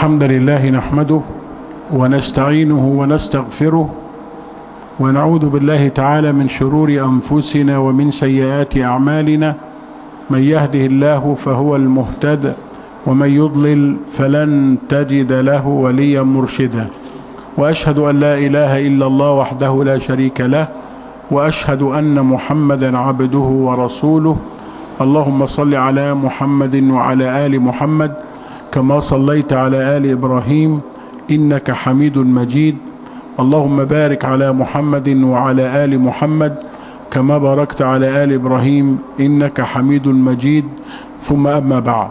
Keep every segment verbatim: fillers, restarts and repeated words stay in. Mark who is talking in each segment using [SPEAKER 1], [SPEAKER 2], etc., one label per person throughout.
[SPEAKER 1] الحمد لله نحمده ونستعينه ونستغفره ونعوذ بالله تعالى من شرور أنفسنا ومن سيئات أعمالنا. من يهده الله فهو المهتد ومن يضلل فلن تجد له وليا مرشدا، وأشهد أن لا إله إلا الله وحده لا شريك له، وأشهد أن محمدا عبده ورسوله. اللهم صل على محمد وعلى آل محمد كما صليت على آل إبراهيم إنك حميد مجيد. اللهم بارك على محمد وعلى آل محمد كما باركت على آل إبراهيم إنك حميد مجيد. ثم أما بعد،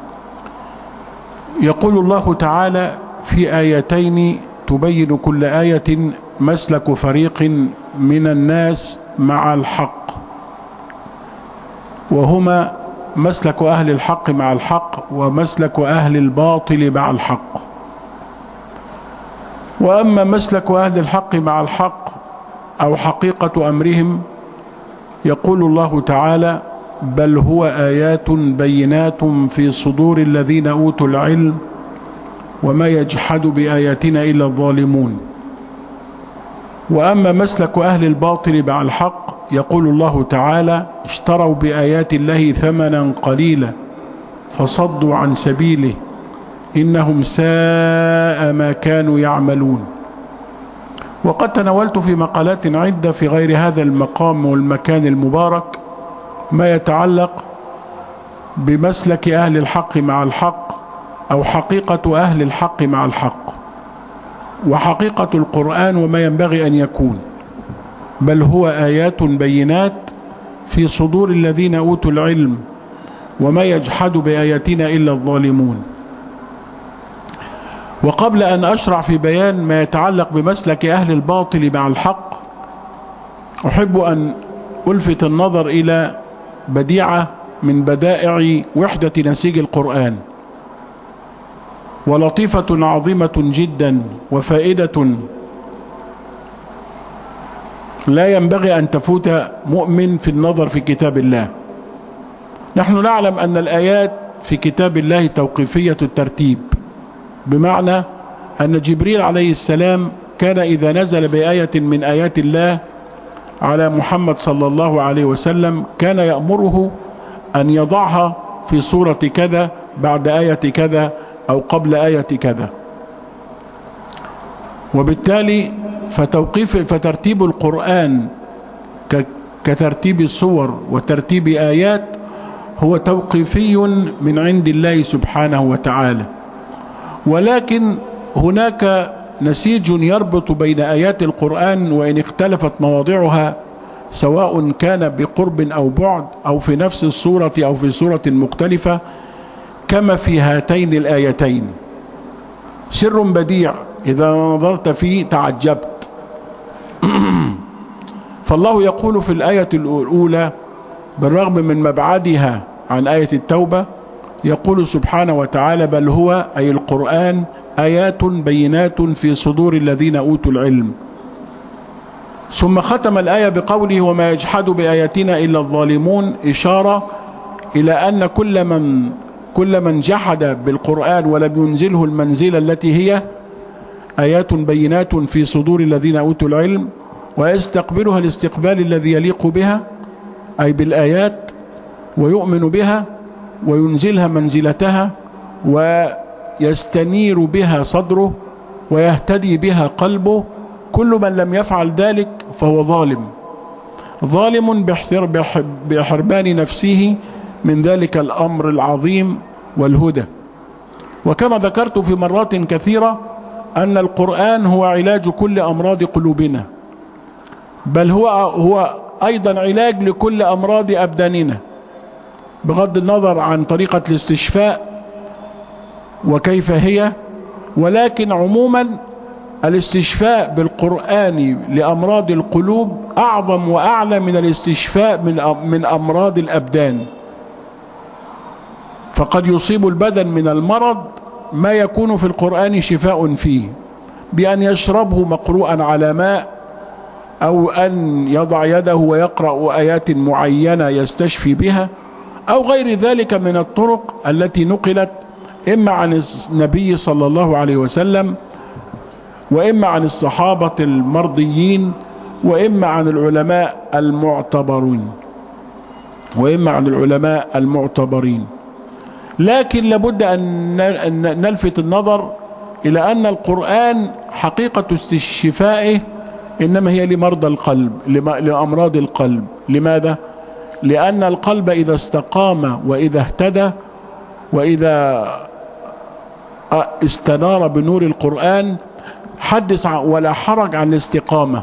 [SPEAKER 1] يقول الله تعالى في آيتين تبين كل آية مسلك فريق من الناس مع الحق، وهما مسلك أهل الحق مع الحق ومسلك أهل الباطل مع الحق. وأما مسلك أهل الحق مع الحق أو حقيقة أمرهم، يقول الله تعالى: بل هو آيات بينات في صدور الذين أوتوا العلم وما يجحد بآياتنا إلا الظالمون. وأما مسلك أهل الباطل مع الحق، يقول الله تعالى: اشتروا بآيات الله ثمنا قليلا فصدوا عن سبيله إنهم ساء ما كانوا يعملون. وقد تناولت في مقالات عدة في غير هذا المقام والمكان المبارك ما يتعلق بمسلك أهل الحق مع الحق أو حقيقة أهل الحق مع الحق، وحقيقة القرآن وما ينبغي أن يكون. بل هو آيات بينات في صدور الذين أوتوا العلم وما يجحد بآياتنا إلا الظالمون. وقبل أن أشرع في بيان ما يتعلق بمسلك أهل الباطل مع الحق، أحب أن ألفت النظر إلى بديعة من بدائع وحدة نسيج القرآن، ولطيفة عظيمة جدا وفائدة لا ينبغي أن تفوت مؤمن في النظر في كتاب الله. نحن نعلم أن الآيات في كتاب الله توقيفية الترتيب، بمعنى أن جبريل عليه السلام كان إذا نزل بآية من آيات الله على محمد صلى الله عليه وسلم كان يأمره أن يضعها في سورة كذا بعد آية كذا أو قبل آية كذا. وبالتالي فتوقيف فترتيب القرآن كترتيب السور وترتيب آيات هو توقيفي من عند الله سبحانه وتعالى. ولكن هناك نسيج يربط بين آيات القرآن وإن اختلفت مواضعها، سواء كان بقرب أو بعد أو في نفس السورة أو في سورة مختلفة، كما في هاتين الآيتين. سر بديع إذا نظرت فيه تعجبت. فالله يقول في الآية الأولى بالرغم من مبعدها عن آية التوبة، يقول سبحانه وتعالى: بل هو أي القرآن آيات بينات في صدور الذين أوتوا العلم. ثم ختم الآية بقوله: وما يجحد بآياتنا إلا الظالمون، إشارة إلى أن كل من كل من جحد بالقرآن ولم ينزله المنزلة التي هي آيات بينات في صدور الذين أوتوا العلم، ويستقبلها الاستقبال الذي يليق بها أي بالآيات، ويؤمن بها وينزلها منزلتها ويستنير بها صدره ويهتدي بها قلبه، كل من لم يفعل ذلك فهو ظالم ظالم بحرمان نفسه من ذلك الأمر العظيم والهدى. وكما ذكرت في مرات كثيرة أن القرآن هو علاج كل أمراض قلوبنا، بل هو هو أيضا علاج لكل أمراض أبداننا، بغض النظر عن طريقة الاستشفاء وكيف هي. ولكن عموما الاستشفاء بالقرآن لأمراض القلوب أعظم وأعلى من الاستشفاء من من أمراض الأبدان. فقد يصيب البدن من المرض ما يكون في القرآن شفاء فيه، بأن يشربه مقروءا على ماء، أو أن يضع يده ويقرأ آيات معينة يستشفي بها، أو غير ذلك من الطرق التي نقلت إما عن النبي صلى الله عليه وسلم، وإما عن الصحابة المرضيين، وإما عن العلماء المعتبرين وإما عن العلماء المعتبرين. لكن لابد أن نلفت النظر إلى أن القرآن حقيقة استشفائه إنما هي لمرضى القلب، لأمراض القلب. لماذا؟ لأن القلب إذا استقام وإذا اهتدى وإذا استنار بنور القرآن حدث ولا حرج عن الاستقامة،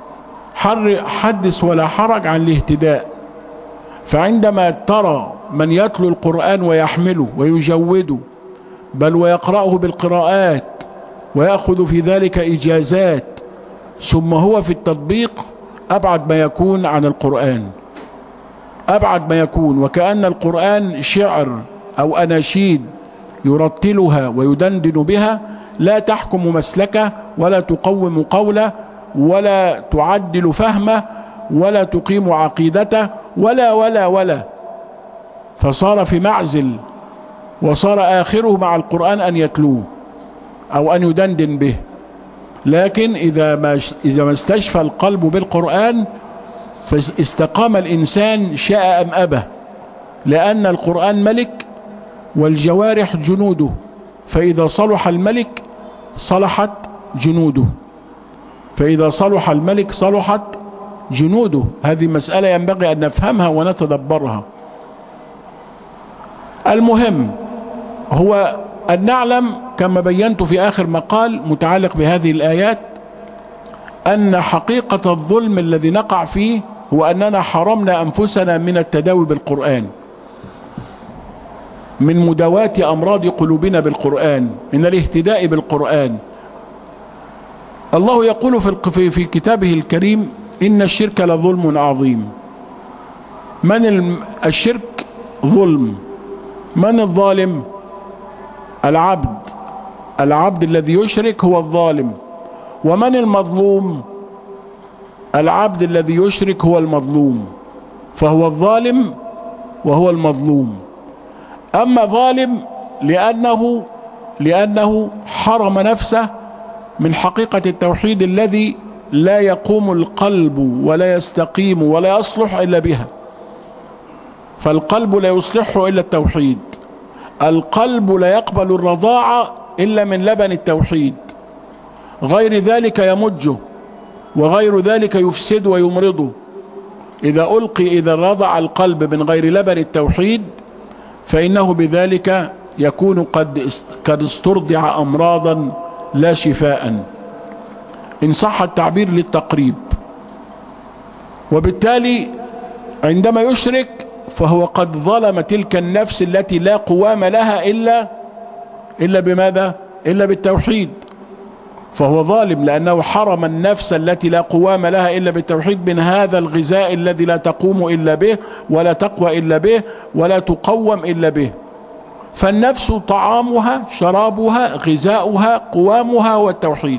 [SPEAKER 1] حدث ولا حرج عن الاهتداء. فعندما ترى من يتلو القرآن ويحمله ويجوده، بل ويقرأه بالقراءات ويأخذ في ذلك إجازات، ثم هو في التطبيق أبعد ما يكون عن القرآن، أبعد ما يكون، وكأن القرآن شعر أو أناشيد يرتلها ويدندن بها، لا تحكم مسلكه ولا تقوم قوله ولا تعدل فهمه ولا تقيم عقيدته ولا ولا ولا فصار في معزل، وصار آخره مع القرآن أن يتلوه أو أن يدندن به. لكن إذا ما إذا ما استشفى القلب بالقرآن فاستقام الإنسان شاء أم أبى، لأن القرآن ملك والجوارح جنوده، فإذا صلح الملك صلحت جنوده، فإذا صلح الملك صلحت جنوده. هذه مسألة ينبغي أن نفهمها ونتدبرها. المهم هو أن نعلم كما بينت في آخر مقال متعلق بهذه الآيات أن حقيقة الظلم الذي نقع فيه هو أننا حرمنا أنفسنا من التداوي بالقرآن، من مداواة أمراض قلوبنا بالقرآن، من الاهتداء بالقرآن. الله يقول في في كتابه الكريم: إن الشرك لظلم عظيم. من الشرك ظلم، من الظالم؟ العبد، العبد الذي يشرك هو الظالم. ومن المظلوم؟ العبد الذي يشرك هو المظلوم، فهو الظالم وهو المظلوم. أما ظالم لأنه لأنه حرم نفسه من حقيقة التوحيد الذي لا يقوم القلب ولا يستقيم ولا يصلح إلا بها. فالقلب لا يصلحه إلا التوحيد، القلب لا يقبل الرضاعة إلا من لبن التوحيد، غير ذلك يمجه وغير ذلك يفسد ويمرضه. إذا ألقي إذا رضع القلب من غير لبن التوحيد فإنه بذلك يكون قد قد استرضع أمراضا لا شفاء، إن صح التعبير للتقريب. وبالتالي عندما يشرك فهو قد ظلم تلك النفس التي لا قوام لها إلا إلا بماذا؟ إلا بالتوحيد. فهو ظالم لأنه حرم النفس التي لا قوام لها إلا بالتوحيد من هذا الغذاء الذي لا تقوم إلا به ولا تقوى إلا به ولا تقوم إلا به. فالنفس طعامها شرابها غذاؤها قوامها والتوحيد.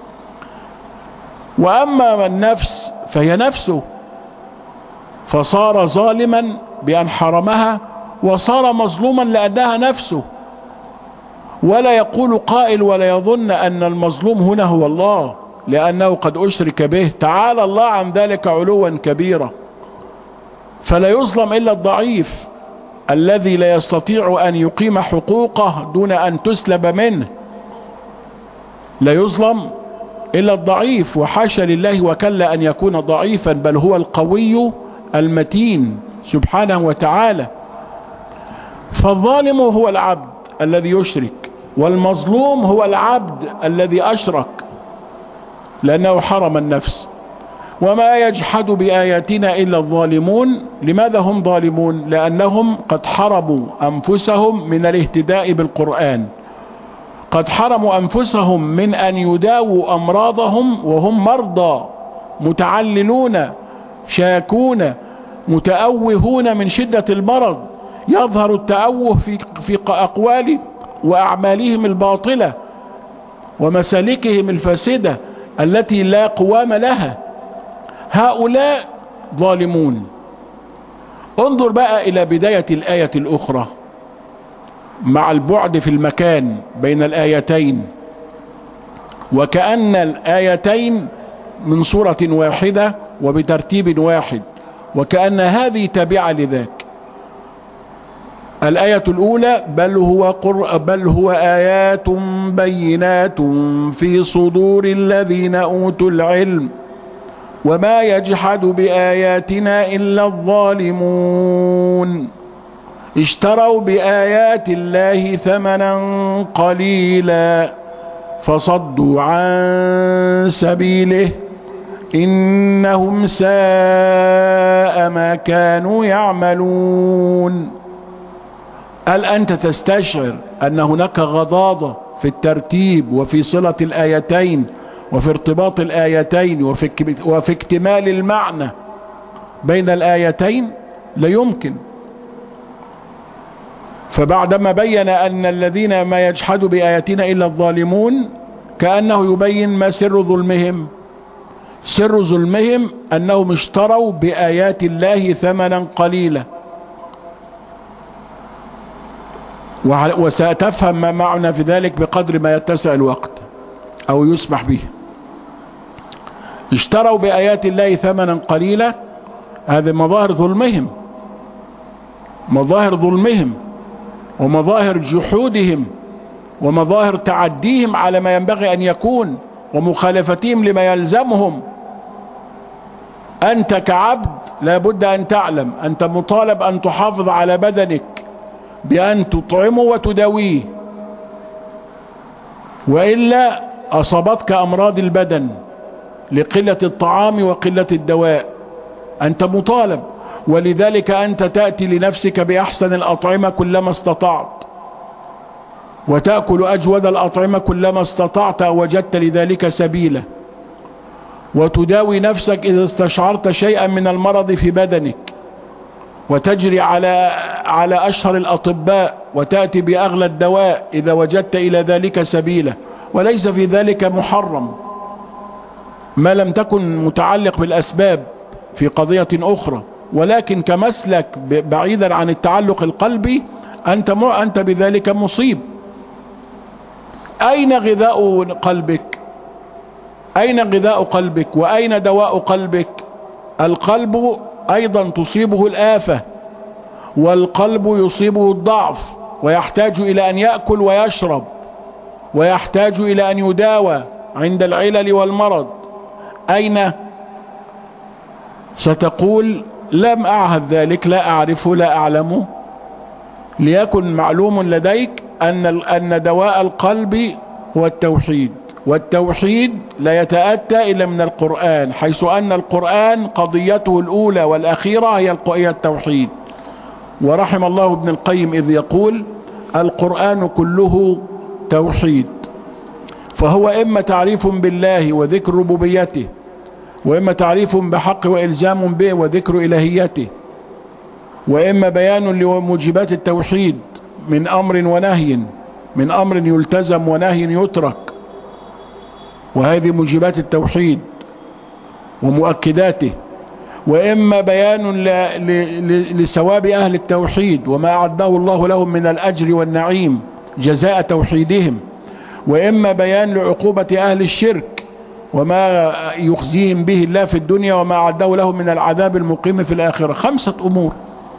[SPEAKER 1] وأما النفس فهي نفسه، فصار ظالما بأن حرمها، وصار مظلوما لأنها نفسه. ولا يقول قائل ولا يظن أن المظلوم هنا هو الله، لأنه قد أشرك به، تعالى الله عن ذلك علوا كبيرا. فلا يظلم إلا الضعيف الذي لا يستطيع أن يقيم حقوقه دون أن تسلب منه، لا يظلم إلا الضعيف. وحاشا لله وكلا أن يكون ضعيفا، بل هو القوي المتين سبحانه وتعالى. فالظالم هو العبد الذي يشرك، والمظلوم هو العبد الذي أشرك لأنه حرم النفس. وما يجحد بآياتنا إلا الظالمون. لماذا هم ظالمون؟ لأنهم قد حرموا أنفسهم من الاهتداء بالقرآن، قد حرموا أنفسهم من أن يداووا أمراضهم وهم مرضى متعللون شاكون متأوهون من شدة المرض. يظهر التأوه في في أقوال وأعمالهم الباطلة ومسالكهم الفاسدة التي لا قوام لها. هؤلاء ظالمون. انظر بقى إلى بداية الآية الأخرى: مع البعد في المكان بين الآيتين، وكأن الآيتين من سورة واحدة وبترتيب واحد، وكأن هذه تابعة لذاك. الآية الأولى بل هو, قر... بل هو آيات بينات في صدور الذين أوتوا العلم وما يجحد بآياتنا إلا الظالمون اشتروا بآيات الله ثمنا قليلا فصدوا عن سبيله إنهم ساء ما كانوا يعملون. هل أنت تستشعر أن هناك غضاضة في الترتيب وفي صلة الآيتين وفي ارتباط الآيتين وفي, وفي اكتمال المعنى بين الآيتين؟ لا يمكن. فبعدما بين أن الذين ما يجحد بآياتنا إلا الظالمون كأنه يبين ما سر ظلمهم. سر ظلمهم أنهم اشتروا بآيات الله ثمنا قليلا، وستفهم ما معنى في ذلك بقدر ما يتسع الوقت أو يسمح به. اشتروا بآيات الله ثمنا قليلا، هذه مظاهر ظلمهم، مظاهر ظلمهم ومظاهر جحودهم ومظاهر تعديهم على ما ينبغي أن يكون ومخالفتهم لما يلزمهم. أنت كعبد لابد أن تعلم أنت مطالب أن تحافظ على بدنك بأن تطعمه وتداويه، وإلا أصابتك أمراض البدن لقلة الطعام وقلة الدواء. أنت مطالب، ولذلك أنت تأتي لنفسك بأحسن الأطعمة كلما استطعت، وتأكل أجود الأطعمة كلما استطعت وجدت لذلك سبيلا، وتداوي نفسك إذا استشعرت شيئا من المرض في بدنك، وتجري على على أشهر الأطباء وتأتي بأغلى الدواء إذا وجدت إلى ذلك سبيلا، وليس في ذلك محرم ما لم تكن متعلق بالأسباب في قضية أخرى. ولكن كمسلك بعيدا عن التعلق القلبي أنت أنت بذلك مصيب. أين غذاء قلبك؟ أين غذاء قلبك وأين دواء قلبك؟ القلب أيضا تصيبه الآفة، والقلب يصيبه الضعف، ويحتاج إلى أن يأكل ويشرب، ويحتاج إلى أن يداوى عند العلل والمرض. أين؟ ستقول لم أعهد ذلك، لا أعرفه، لا أعلمه. ليكن معلوم لديك أن أن دواء القلب هو التوحيد، والتوحيد لا يتأتى إلا من القرآن، حيث أن القرآن قضيته الأولى والأخيرة هي التوحيد. ورحم الله ابن القيم إذ يقول القرآن كله توحيد، فهو إما تعريف بالله وذكر ربوبيته، وإما تعريف بحق وإلزام به وذكر إلهيته، وإما بيان لموجبات التوحيد من أمر ونهي، من أمر يلتزم ونهي يترك، وهذه موجبات التوحيد ومؤكداته، وإما بيان لثواب أهل التوحيد وما أعده الله لهم من الأجر والنعيم جزاء توحيدهم، وإما بيان لعقوبة أهل الشرك وما يخزيهم به الله في الدنيا وما أعده لهم من العذاب المقيم في الآخرة. خمسة أمور.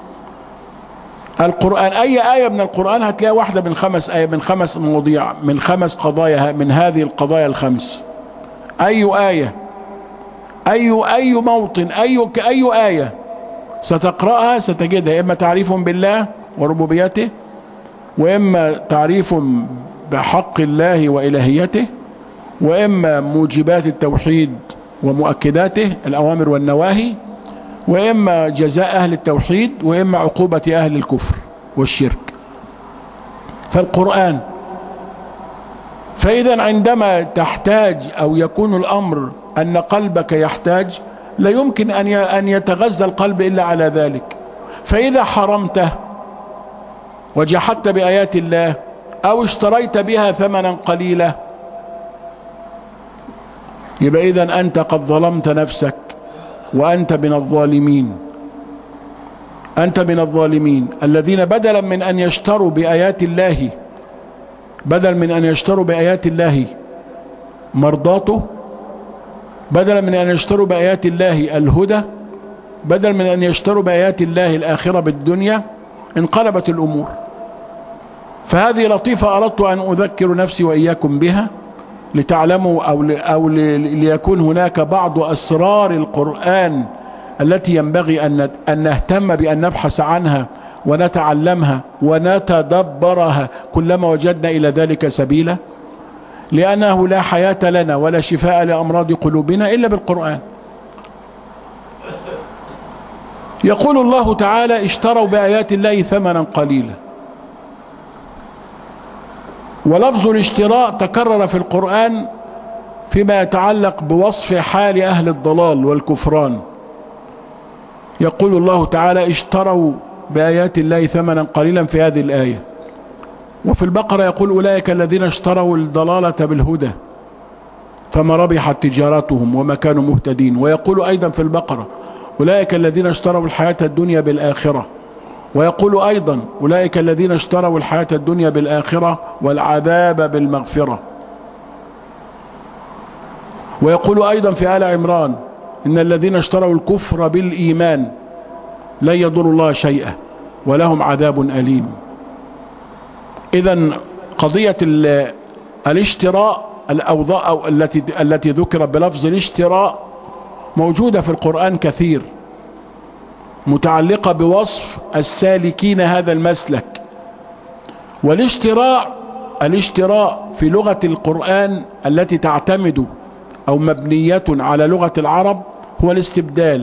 [SPEAKER 1] القرآن أي آية من القرآن هتلاقي واحدة من خمس آية من خمس مواضيع من خمس قضايا من هذه القضايا الخمس. أي آية أي أي موطن أي أي آية ستقرأها ستجدها إما تعريف بالله وربوبيته، وإما تعريف بحق الله وإلهيته، وإما موجبات التوحيد ومؤكداته الأوامر والنواهي، وإما جزاء أهل التوحيد، وإما عقوبة أهل الكفر والشرك. فالقرآن. فإذا عندما تحتاج أو يكون الأمر أن قلبك يحتاج، لا يمكن أن يتغذى القلب إلا على ذلك. فإذا حرمته وجحدت بآيات الله أو اشتريت بها ثمنا قليلا، يبقى إذن أنت قد ظلمت نفسك وأنت من الظالمين. أنت من الظالمين الذين بدلا من أن يشتروا بآيات الله بدل من أن يشتروا بآيات الله مرضاته، بدلا من أن يشتروا بآيات الله الهدى، بدل من أن يشتروا بآيات الله الآخرة بالدنيا، انقلبت الأمور. فهذه لطيفة أردت أن أذكر نفسي وإياكم بها لتعلموا أو, أو ليكون هناك بعض أسرار القرآن التي ينبغي أن أن نهتم بأن نبحث عنها ونتعلمها ونتدبرها كلما وجدنا إلى ذلك سبيلا، لأنه لا حياة لنا ولا شفاء لأمراض قلوبنا إلا بالقرآن. يقول الله تعالى: اشتروا بآيات الله ثمنا قليلا. ولفظ الاشتراء تكرر في القرآن فيما يتعلق بوصف حال أهل الضلال والكفران. يقول الله تعالى: اشتروا بآيات الله ثمنا قليلا في هذه الآية. وفي البقرة يقول: أولئك الذين اشتروا الضلالة بالهدى فما ربحت تجارتهم وما كانوا مهتدين. ويقول أيضا في البقرة: أولئك الذين اشتروا الحياة الدنيا بالآخرة. ويقول أيضا: أولئك الذين اشتروا الحياة الدنيا بالآخرة والعذاب بالمغفرة. ويقول أيضا في آل عمران: إن الذين اشتروا الكفر بالإيمان لن يضروا الله شيئا ولهم عذاب أليم. إذن قضية الاشتراء الأوضاع أو التي التي ذكرت بلفظ الاشتراء موجودة في القرآن كثير، متعلقة بوصف السالكين هذا المسلك. والاشتراء الاشتراء في لغة القرآن التي تعتمد أو مبنية على لغة العرب هو الاستبدال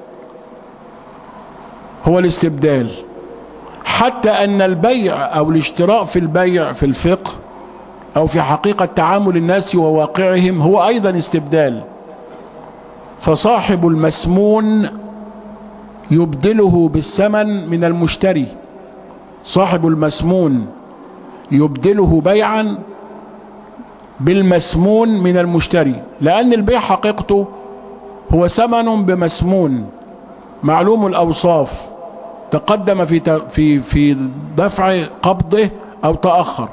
[SPEAKER 1] هو الاستبدال حتى أن البيع أو الاشتراء في البيع في الفقه أو في حقيقة تعامل الناس وواقعهم هو أيضا استبدال. فصاحب المسمون يبدله بالثمن من المشتري، صاحب المسمون يبدله بيعا بالمسمون من المشتري، لأن البيع حقيقته هو ثمن بمسمون معلوم الأوصاف تقدم في في في دفع قبضه أو تأخر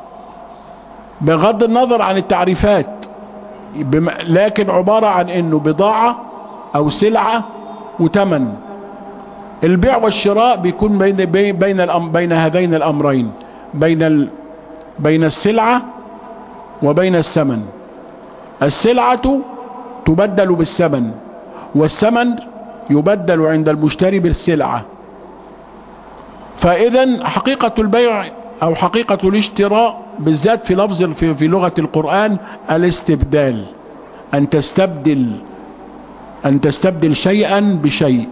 [SPEAKER 1] بغض النظر عن التعريفات، لكن عبارة عن انه بضاعة او سلعة وتمن. البيع والشراء بيكون بين بين بين, بين هذين الامرين، بين ال بين السلعة وبين الثمن. السلعة تبدل بالثمن والثمن يبدل عند المشتري بالسلعة. فإذا حقيقة البيع او حقيقة الاشتراء بالذات في لفظ في, في لغة القرآن الاستبدال، ان تستبدل ان تستبدل شيئا بشيء.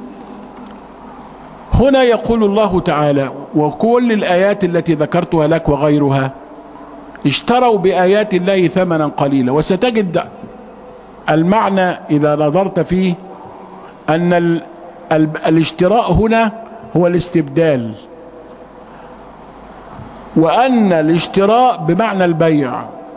[SPEAKER 1] هنا يقول الله تعالى: وكل الآيات التي ذكرتها لك وغيرها اشتروا بآيات الله ثمنا قليلا. وستجد المعنى إذا نظرت فيه أن ال ال الاشتراء هنا هو الاستبدال، وأن الاشتراء بمعنى البيع.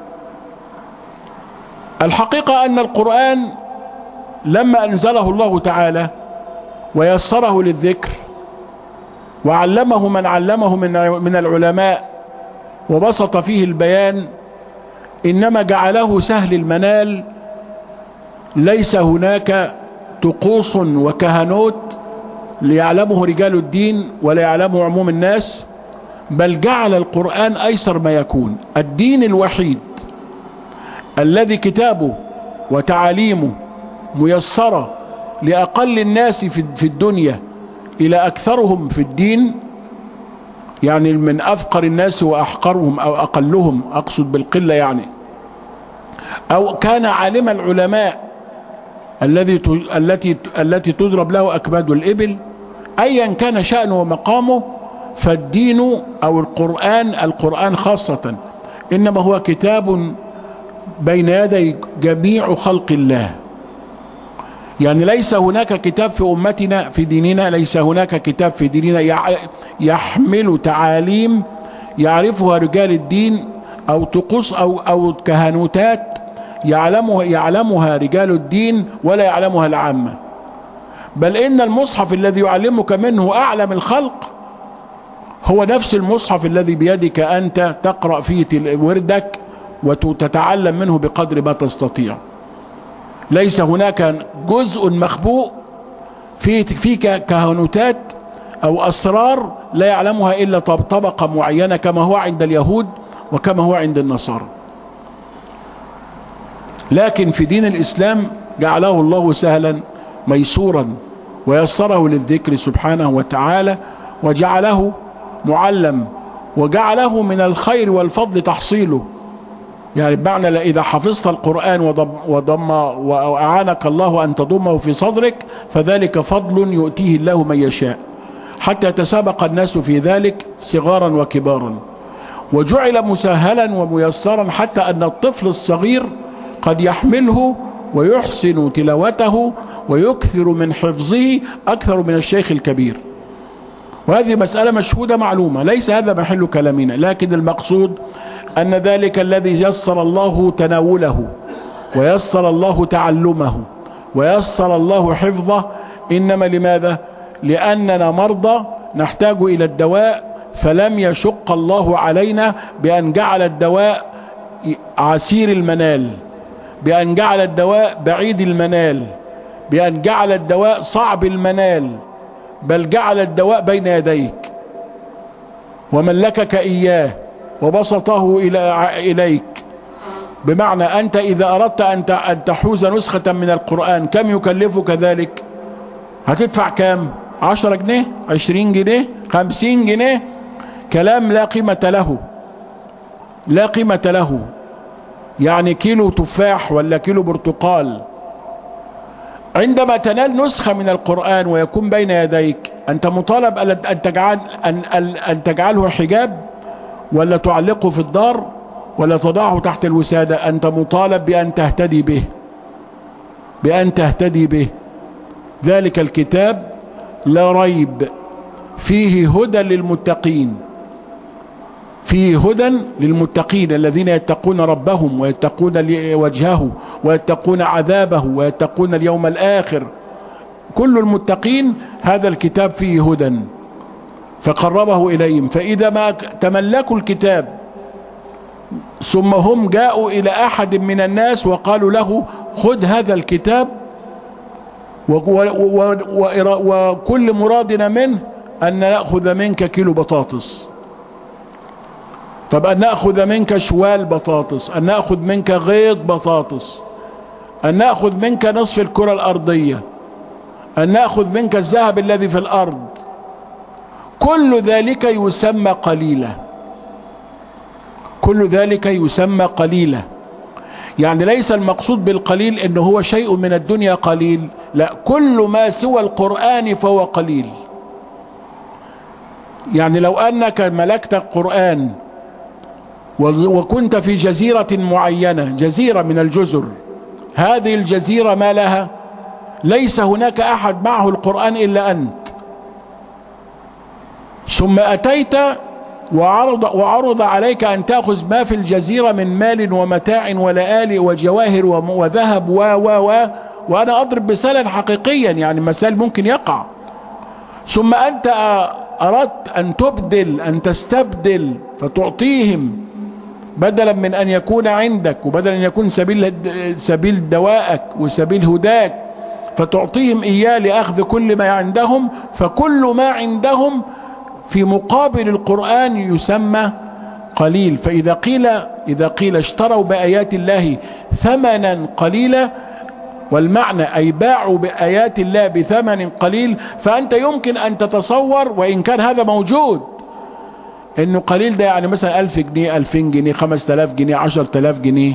[SPEAKER 1] الحقيقة أن القرآن لما أنزله الله تعالى ويسره للذكر وعلمه من علمه من العلماء وبسط فيه البيان، إنما جعله سهل المنال. ليس هناك طقوس وكهنوت ليعلمه رجال الدين ولا يعلمه عموم الناس، بل جعل القرآن أيسر ما يكون. الدين الوحيد الذي كتابه وتعاليمه ميسرة لأقل الناس في الدنيا إلى أكثرهم في الدين، يعني من أفقر الناس وأحقرهم أو أقلهم، أقصد بالقلة يعني، أو كان عالم العلماء الذي التي التي تضرب له أكباد الإبل، أيا كان شأنه ومقامه، فالدين أو القرآن القرآن خاصة إنما هو كتاب بين يدي جميع خلق الله. يعني ليس هناك كتاب في أمتنا في ديننا، ليس هناك كتاب في ديننا يحمل تعاليم يعرفها رجال الدين أو طقوس أو أو كهنوتات يعلمها يعلمها رجال الدين ولا يعلمها العامة. بل إن المصحف الذي يعلمك منه أعلم الخلق هو نفس المصحف الذي بيدك أنت تقرأ فيه وردك وتتعلم منه بقدر ما تستطيع. ليس هناك جزء مخبوء فيه فيك كهنوتات أو أسرار لا يعلمها إلا طبقة معينة كما هو عند اليهود وكما هو عند النصارى. لكن في دين الإسلام جعله الله سهلا ميسورا ويسره للذكر سبحانه وتعالى وجعله معلم وجعله من الخير والفضل تحصيله. يعني بمعنى إذا حفظت القرآن وضم, وضم وأعانك الله أن تضمه في صدرك فذلك فضل يؤتيه الله من يشاء حتى يتسابق الناس في ذلك صغارا وكبارا. وجعل مسهلا وميسرا حتى أن الطفل الصغير قد يحمله ويحسن تلاوته ويكثر من حفظه أكثر من الشيخ الكبير. وهذه مسألة مشهودة معلومة، ليس هذا محل كلامنا، لكن المقصود أن ذلك الذي يسر الله تناوله ويسر الله تعلمه ويسر الله حفظه إنما لماذا؟ لأننا مرضى نحتاج إلى الدواء، فلم يشق الله علينا بأن جعل الدواء عسير المنال، بأن جعل الدواء بعيد المنال، بأن جعل الدواء صعب المنال، بل جعل الدواء بين يديك وملكك إياه وبسطه إلى إليك. بمعنى أنت إذا أردت أن تحوز نسخة من القرآن كم يكلفك ذلك؟ هتدفع كام؟ عشرة جنيه، عشرين جنيه، خمسين جنيه، كلام لا قيمة له، لا قيمة له. يعني كيلو تفاح ولا كيلو برتقال. عندما تنال نسخة من القرآن ويكون بين يديك أنت مطالب أن تجعل أن أن تجعله حجاب ولا تعلقه في الدار ولا تضعه تحت الوسادة. أنت مطالب بأن تهتدي به، بأن تهتدي به. ذلك الكتاب لا ريب فيه هدى للمتقين، فيه هدى للمتقين الذين يتقون ربهم ويتقون وجهه ويتقون عذابه ويتقون اليوم الآخر. كل المتقين هذا الكتاب فيه هدى فقربه إليهم. فإذا ما تملكوا الكتاب ثم هم جاءوا إلى أحد من الناس وقالوا له خذ هذا الكتاب وكل مرادنا منه أن نأخذ منك كيلو بطاطس، طب أن نأخذ منك شوال بطاطس، أن نأخذ منك غيط بطاطس، أن نأخذ منك نصف الكرة الأرضية، أن نأخذ منك الذهب الذي في الأرض، كل ذلك يسمى قليلة، كل ذلك يسمى قليلة. يعني ليس المقصود بالقليل إنه هو شيء من الدنيا قليل، لا، كل ما سوى القرآن فهو قليل. يعني لو أنك ملكت القرآن وكنت في جزيرة معينة، جزيرة من الجزر، هذه الجزيرة ما لها؟ ليس هناك أحد معه القرآن إلا أنت، ثم أتيت وعرض, وعرض عليك أن تأخذ ما في الجزيرة من مال ومتاع ولآلئ وجواهر وذهب و و و وأنا أضرب مثالا حقيقيا، يعني مثال ممكن يقع. ثم أنت أردت أن تبدل، أن تستبدل، فتعطيهم بدلا من أن يكون عندك وبدلا أن يكون سبيل سبيل دوائك وسبيل هداك، فتعطيهم إياه لأخذ كل ما عندهم. فكل ما عندهم في مقابل القرآن يسمى قليل. فإذا قيل إذا قيل اشتروا بآيات الله ثمنا قليلا، والمعنى أي باعوا بآيات الله بثمن قليل، فأنت يمكن أن تتصور، وإن كان هذا موجود، إنه قليل ده يعني مثلا ألف جنيه، ألفين جنيه، خمس تلاف جنيه، عشر تلاف جنيه.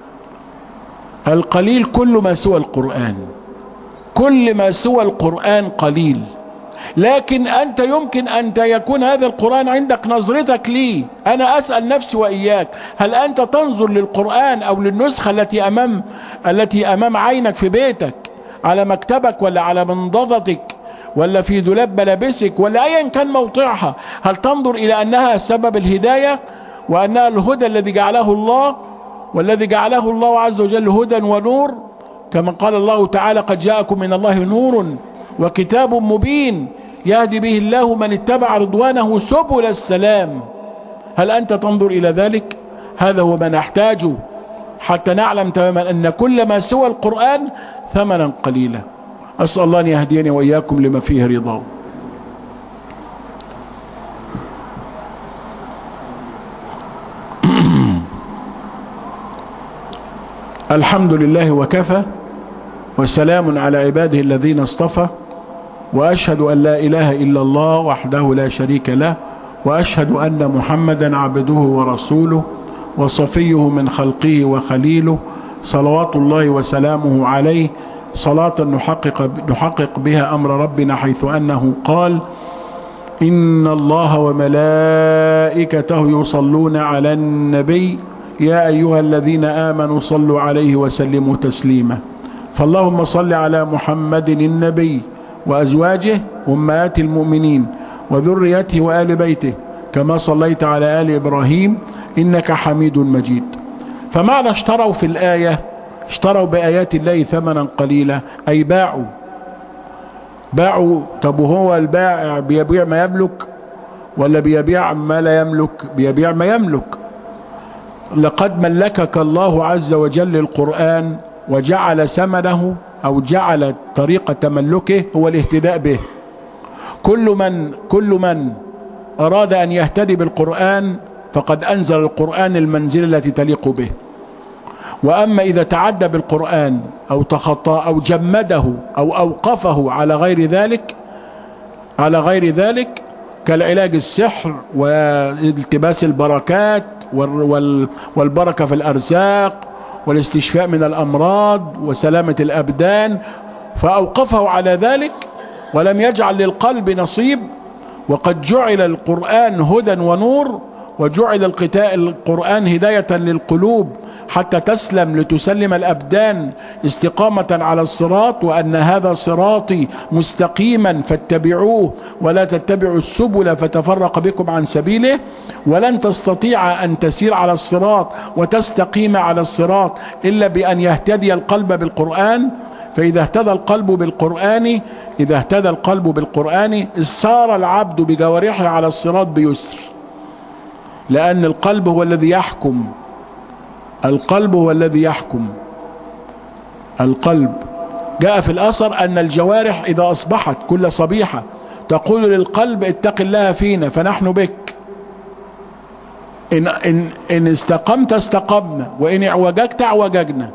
[SPEAKER 1] القليل كل ما سوى القرآن، كل ما سوى القرآن قليل. لكن أنت يمكن أن يكون هذا القرآن عندك نظرتك ليه. أنا أسأل نفسي وإياك، هل أنت تنظر للقرآن أو للنسخة التي أمام التي أمام عينك في بيتك على مكتبك ولا على منضدتك ولا في دولاب ملابسك ولا أيا كان موضعها، هل تنظر إلى أنها سبب الهداية وأنها الهدى الذي جعله الله، والذي جعله الله عز وجل هدى ونور، كما قال الله تعالى قد جاءكم من الله نور وكتاب مبين يهدي به الله من اتبع رضوانه سبل السلام. هل أنت تنظر إلى ذلك؟ هذا هو ما نحتاجه حتى نعلم تماما أن كل ما سوى القرآن ثمنا قليلا. أسأل الله أن يهديني وإياكم لما فيه رضاه. الحمد لله وكفى، وسلام على عباده الذين اصطفى، وأشهد أن لا إله إلا الله وحده لا شريك له، وأشهد أن محمدا عبده ورسوله وصفيه من خلقه وخليله، صلوات الله وسلامه عليه، صلاة نحقق, نحقق بها أمر ربنا، حيث أنه قال: إن الله وملائكته يصلون على النبي يا أيها الذين آمنوا صلوا عليه وسلموا تسليما. فاللهم صل على محمد النبي وأزواجه أمهات المؤمنين وذريته وآل بيته كما صليت على آل إبراهيم إنك حميد مجيد. فمعنى اشتروا في الآية، اشتروا بآيات الله ثمنا قليلا، أي باعوا باعوا. طب وهو البائع بيبيع ما يملك ولا بيبيع ما لا يملك؟ بيبيع ما يملك. لقد ملكك الله عز وجل القرآن وجعل ثمنه أو جعل طريقة تملكه هو الاهتداء به. كل من كل من أراد أن يهتدي بالقرآن فقد أنزل القرآن المنزلة التي تليق به. وأما إذا تعدى بالقرآن أو تخطى أو جمده أو أوقفه على غير ذلك على غير ذلك كالعلاج السحر والتباس البركات والبركة في الأرزاق والاستشفاء من الأمراض وسلامة الأبدان، فأوقفه على ذلك ولم يجعل للقلب نصيب. وقد جعل القرآن هدى ونور، وجعل القرآن هداية للقلوب حتى تسلم لتسلم الأبدان استقامة على الصراط، وأن هذا صراطي مستقيما فاتبعوه ولا تتبعوا السبل فتفرق بكم عن سبيله. ولن تستطيع أن تسير على الصراط وتستقيم على الصراط إلا بأن يهتدي القلب بالقرآن. فإذا اهتدى القلب بالقرآن إذا اهتدى القلب بالقرآن سار العبد بجوارحه على الصراط بيسر، لأن القلب هو الذي يحكم. القلب هو الذي يحكم. القلب جاء في الأثر أن الجوارح إذا أصبحت كل صبيحة تقول للقلب اتق الله فينا فنحن بك، إن, إن, إن استقمت استقمنا، وإن اعوججت اعوججنا.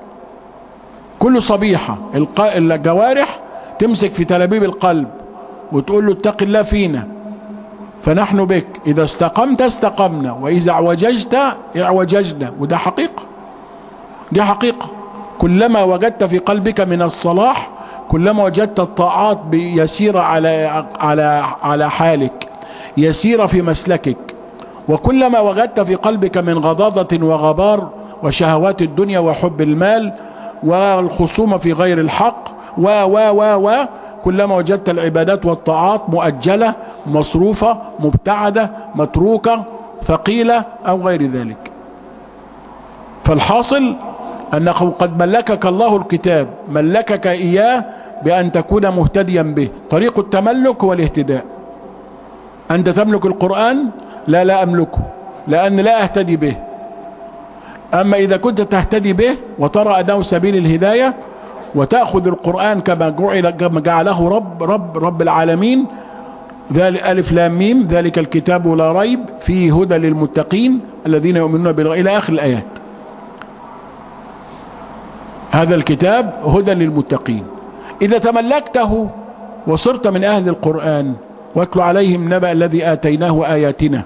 [SPEAKER 1] كل صبيحة الجوارح تمسك في تلابيب القلب وتقول له اتق الله فينا فنحن بك، إذا استقمت استقمنا، وإذا اعوججت اعوججنا. وده حقيقة، دي حقيقة. كلما وجدت في قلبك من الصلاح كلما وجدت الطاعات يسير على على على حالك، يسير في مسلكك. وكلما وجدت في قلبك من غضاضة وغبار وشهوات الدنيا وحب المال والخصومة في غير الحق و و و و كلما وجدت العبادات والطاعات مؤجلة مصروفة مبتعدة متروكة ثقيلة أو غير ذلك. فالحاصل أنه قد ملكك الله الكتاب، ملكك إياه بأن تكون مهتديا به. طريق التملك هو الاهتداء. أنت تملك القرآن؟ لا لا أملكه، لأن لا أهتدي به. أما إذا كنت تهتدي به وترى أنه سبيل الهداية وتأخذ القرآن كما جعل كما جعله رب رب رب العالمين، ذلك ألف لام ميم ذلك الكتاب لا ريب فيه هدى للمتقين الذين يؤمنون بالغيب إلى آخر الآيات. هذا الكتاب هدى للمتقين. إذا تملكته وصرت من أهل القرآن، واتل عليهم نبأ الذي آتيناه آياتنا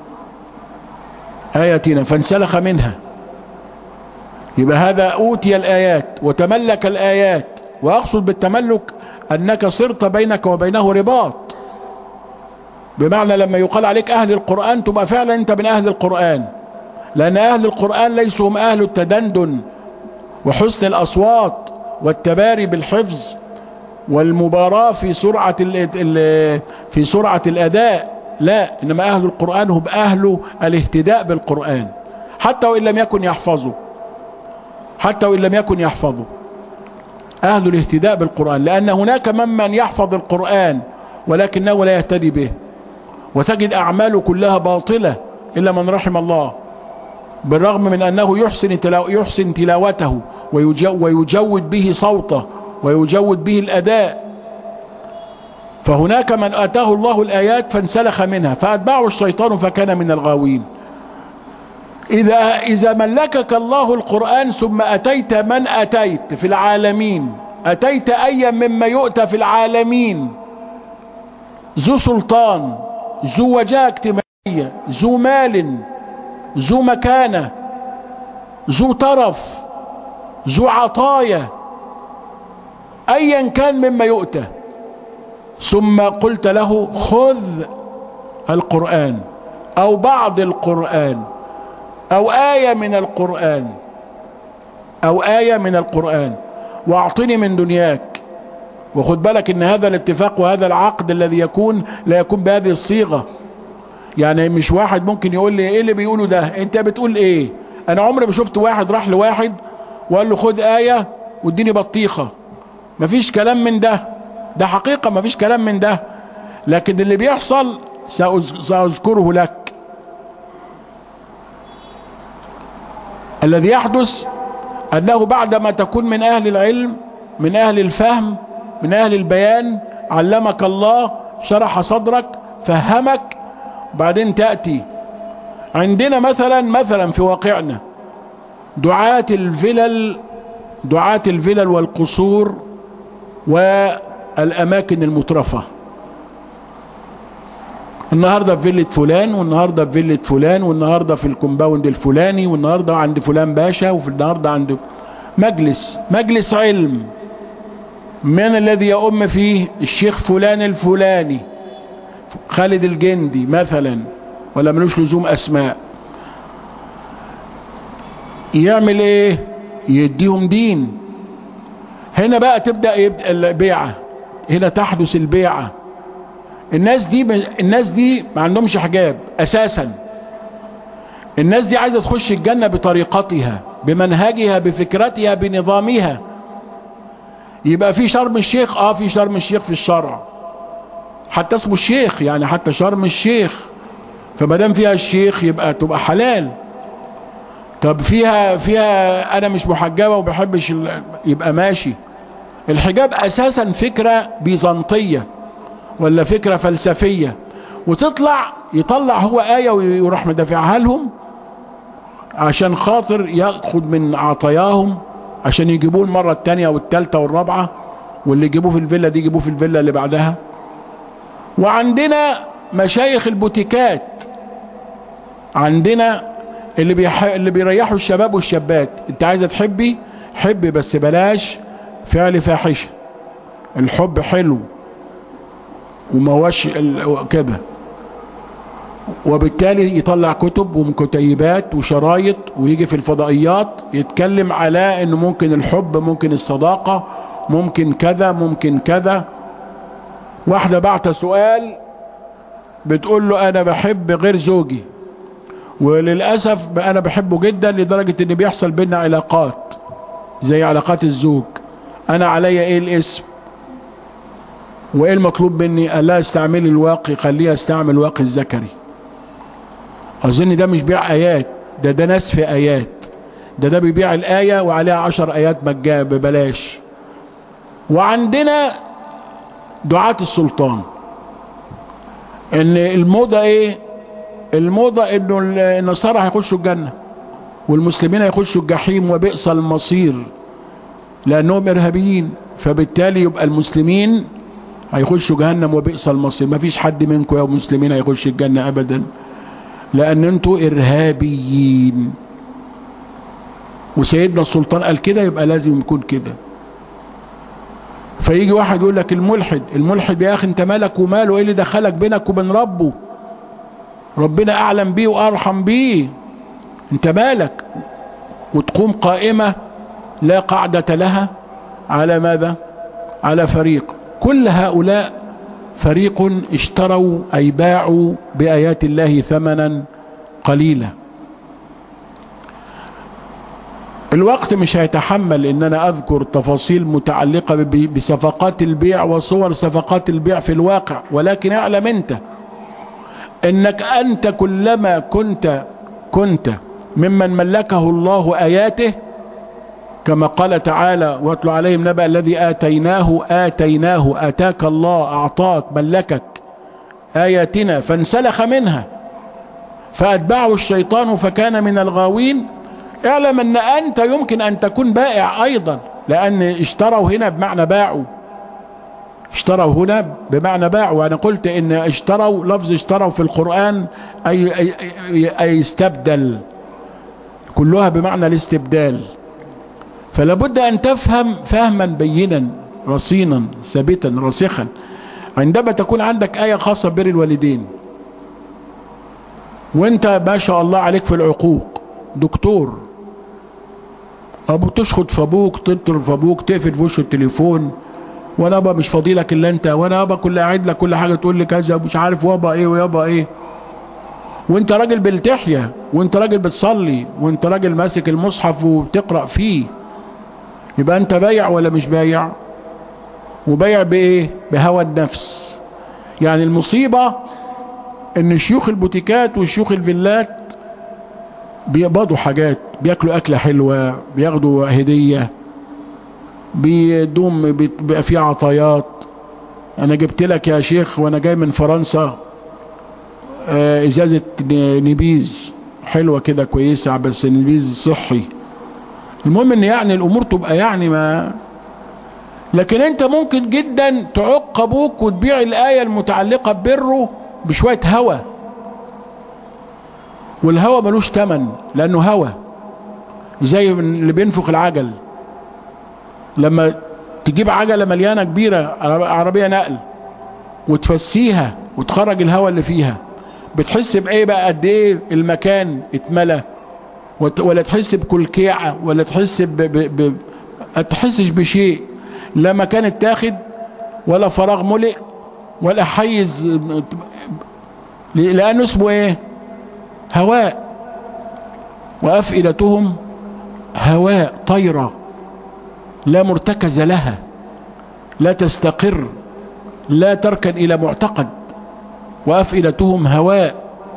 [SPEAKER 1] آياتنا فانسلخ منها، يبقى هذا أوتي الآيات وتملك الآيات. وأقصد بالتملك أنك صرت بينك وبينه رباط، بمعنى لما يقال عليك أهل القرآن تبقى فعلا أنت من أهل القرآن، لأن أهل القرآن ليسوا هم أهل التدندن وحسن الأصوات والتباري بالحفظ والمباراة في سرعة في سرعة الأداء، لا، إنما أهل القرآن هم أهل الاهتداء بالقرآن حتى وإن لم يكن يحفظه حتى وإن لم يكن يحفظه أهل الاهتداء بالقرآن، لأن هناك ممن يحفظ القرآن ولكنه لا يهتدي به، وتجد أعماله كلها باطلة إلا من رحم الله، بالرغم من أنه يحسن, تلاو يحسن تلاوته ويجود به صوته ويجود به الأداء. فهناك من آتاه الله الآيات فانسلخ منها فأتبعه الشيطان فكان من الغاوين. إذا, إذا ملكك الله القرآن ثم أتيت من أتيت في العالمين، أتيت أيا مما يؤتى في العالمين، ذو سلطان، ذو وجاهة اجتماعية، ذو مال، ذو مكانة، ذو طرف، ذو عطايا، أيا كان مما يؤتى، ثم قلت له خذ القرآن أو بعض القرآن أو آية من القرآن أو آية من القرآن واعطني من دنياك. وخد بالك ان هذا الاتفاق وهذا العقد الذي يكون لا يكون بهذه الصيغة. يعني مش واحد ممكن يقول لي ايه اللي بيقوله ده، انت بتقول ايه؟ انا عمري ما شفت واحد راح لواحد وقال له خد آية واديني بطيخة. مفيش كلام من ده، ده حقيقة مفيش كلام من ده. لكن اللي بيحصل سأذكره لك. الذي يحدث أنه بعدما تكون من أهل العلم، من أهل الفهم، من أهل البيان، علمك الله، شرح صدرك، فهمك، بعدين تأتي عندنا مثلا مثلا في واقعنا دعاة الفلل، دعاة الفلل والقصور والأماكن المترفة. النهاردة في فيلة فلان، والنهاردة في فيلة فلان، والنهاردة في الكومباوند الفلاني، والنهاردة عند فلان باشا، وفي النهاردة عند مجلس مجلس علم. من الذي يؤم فيه؟ الشيخ فلان الفلاني، خالد الجندي مثلا، ولا ملوش لزوم اسماء. يعمل ايه؟ يديهم دين. هنا بقى تبدأ يبدأ البيعة، هنا تحدث البيعة. الناس دي الناس دي ما عندهمش حجاب اساسا. الناس دي عايزة تخش الجنة بطريقتها، بمنهجها، بفكرتها، بنظامها. يبقى في شرم الشيخ، اه في شرم الشيخ في الشرع، حتى اسمه الشيخ، يعني حتى شرم الشيخ، فمادام فيها الشيخ يبقى تبقى حلال. طب فيها فيها انا مش محجبه وبحبش ال... يبقى ماشي. الحجاب اساسا فكره بيزنطيه ولا فكره فلسفيه، وتطلع يطلع هو ايه ويروح مدافعها لهم عشان خاطر ياخد من عطاياهم، عشان يجيبوه المره الثانيه والثالثه والرابعه، واللي يجيبوه في الفيلا دي يجيبوه في الفيلا اللي بعدها. وعندنا مشايخ البوتيكات، عندنا اللي بيح... اللي بيريحوا الشباب والشابات. انت عايزه تحبي حبي، بس بلاش فعل فاحشه. الحب حلو وما هوش ال... كده. وبالتالي يطلع كتب ومكتيبات وشرايط، ويجي في الفضائيات يتكلم على انه ممكن الحب، ممكن الصداقة، ممكن كذا، ممكن كذا. واحدة بعت سؤال بتقول له انا بحب غير زوجي، وللأسف انا بحبه جدا لدرجة ان بيحصل بينا علاقات زي علاقات الزوج. انا عليا ايه الاسم وايه المطلوب مني؟ قال لا استعملي الواقي، خليها استعمل الواقي الذكري. اظن ده مش بيع ايات، ده ده نسف ايات. ده ده بيبيع الايه وعليها عشر ايات مجانا ببلاش. وعندنا دعاة السلطان، ان الموضة ايه؟ الموضة انه النصارى هيخشوا الجنة والمسلمين هيخشوا الجحيم وبئس المصير لانهم ارهابيين، فبالتالي يبقى المسلمين هيخشوا جهنم وبئس المصير. ما فيش حد منكم يا مسلمين هيخش الجنة ابدا، لان انتوا ارهابيين. وسيدنا السلطان قال كده، يبقى لازم يكون كده. فيجي واحد يقول لك الملحد، الملحد يا اخي انت مالك وماله؟ ايه اللي دخلك بينك وبين ربه؟ ربنا اعلم بيه وارحم بيه، انت مالك؟ وتقوم قائمة لا قاعدة لها على ماذا؟ على فريق. كل هؤلاء فريق اشتروا أي باعوا بآيات الله ثمنا قليلا. الوقت مش هيتحمل ان انا اذكر تفاصيل متعلقة بصفقات البيع وصور صفقات البيع في الواقع، ولكن اعلم انت انك انت كلما كنت كنت ممن ملكه الله اياته، كما قال تعالى واتل عليهم نبأ الذي آتيناه آتيناه آتاك الله أعطاك ملكك آياتنا فانسلخ منها فأتبعه الشيطان فكان من الغاوين. اعلم أن أنت يمكن أن تكون بائع أيضا، لأن اشتروا هنا بمعنى باعوا، اشتروا هنا بمعنى باعوا. وأنا قلت إن اشتروا لفظ اشتروا في القرآن أي, أي, أي, أي استبدل، كلها بمعنى الاستبدال. فلا بد أن تفهم فهما بينا رصينا ثابتا راسخا. عندما تكون عندك آية خاصة ببر الوالدين وانت ما شاء الله عليك في العقوق دكتور، ابو تشخط في ابوك، تضرب في ابوك، تقفل في وشه التليفون، وانا ابا مش فاضيلك الا انت، وانا ابا كل قاعد لك كل حاجه تقول لي كذا مش عارف وابا ايه ويابا ايه، وانت راجل بالتحية، وانت راجل بتصلي، وانت راجل ماسك المصحف وبتقرأ فيه، يبقى انت بايع ولا مش بايع؟ وبايع بايه؟ بهوى النفس. يعني المصيبة ان شيوخ البوتيكات وشيوخ الفيلات بيقبضوا حاجات، بياكلوا اكلة حلوة، بياخدوا هدية، بيدوم بيبقى فيه عطايات. انا جبت لك يا شيخ وانا جاي من فرنسا ازازة نبيذ حلوة كده كويسة، بس نبيذ صحي. المهم ان يعني الامور تبقى يعني ما، لكن انت ممكن جدا تعق ابوك وتبيع الاية المتعلقة ببره بشوية هوى، والهوى ملوش تمن لانه هوى، زي اللي بينفخ العجل. لما تجيب عجلة مليانة كبيرة عربية نقل وتفسيها وتخرج الهوى اللي فيها، بتحس بايه بقى؟ قد ايه المكان اتملى، ولا تحس بكلكيعة، ولا تحس ب... ب... ب... تحسش بشيء، لا مكان اتاخد ولا فراغ ملئ ولا حيز، لانه اسمه ايه؟ هواء. وافئدتهم هواء طيرة لا مرتكز لها، لا تستقر، لا تركن الى معتقد، وافئدتهم هواء.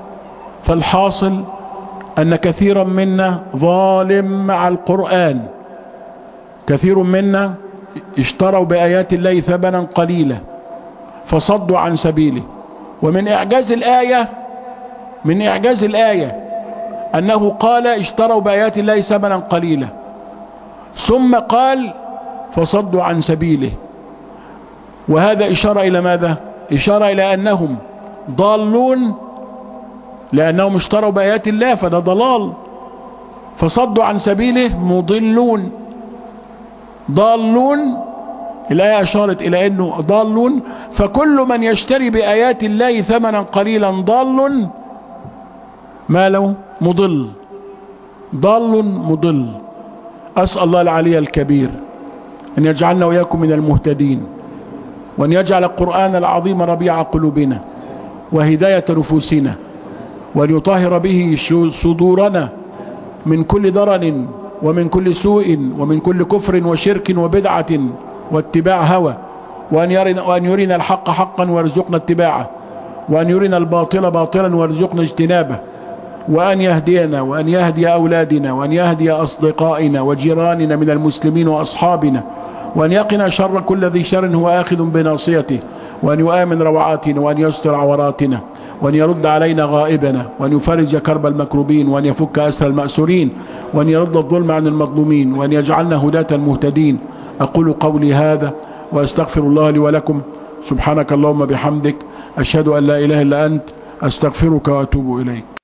[SPEAKER 1] فالحاصل ان كثيرا منا ظالم مع القرآن، كثير منا اشتروا بآيات الله ثمنا قليلا فصدوا عن سبيله. ومن اعجاز الآية من اعجاز الآية انه قال اشتروا بآيات الله ثمنا قليلا، ثم قال فصدوا عن سبيله. وهذا اشارة الى ماذا؟ اشارة الى انهم ضالون، لانهم اشتروا بآيات الله فده ضلال، فصدوا عن سبيله مضلون ضالون. الآية اشارت الى انه ضالون. فكل من يشتري بآيات الله ثمنا قليلا ضال، ما له؟ مضل، ضال مضل. اسأل الله العلي الكبير ان يجعلنا وإياكم من المهتدين، وان يجعل القرآن العظيم ربيع قلوبنا وهداية نفوسنا، وأن يطهر به صدورنا من كل ضرر ومن كل سوء ومن كل كفر وشرك وبدعة واتباع هوى، وأن يرنا, وأن يرنا الحق حقا وارزقنا اتباعه، وأن يرنا الباطل باطلا وارزقنا اجتنابه، وأن يهدينا وأن يهدي أولادنا وأن يهدي أصدقائنا وجيراننا من المسلمين وأصحابنا، وأن يقنا شر كل ذي شر هو آخذ بناصيته، وأن يؤمن روعاتنا، وأن يستر عوراتنا، وأن يرد علينا غائبنا، وأن يفرج كرب المكروبين، وأن يفك أسر المأسورين، وأن يرد الظلم عن المظلومين، وأن يجعلنا هداة المهتدين. أقول قولي هذا وأستغفر الله لي ولكم. سبحانك اللهم بحمدك، أشهد أن لا إله إلا أنت، أستغفرك وأتوب إليك.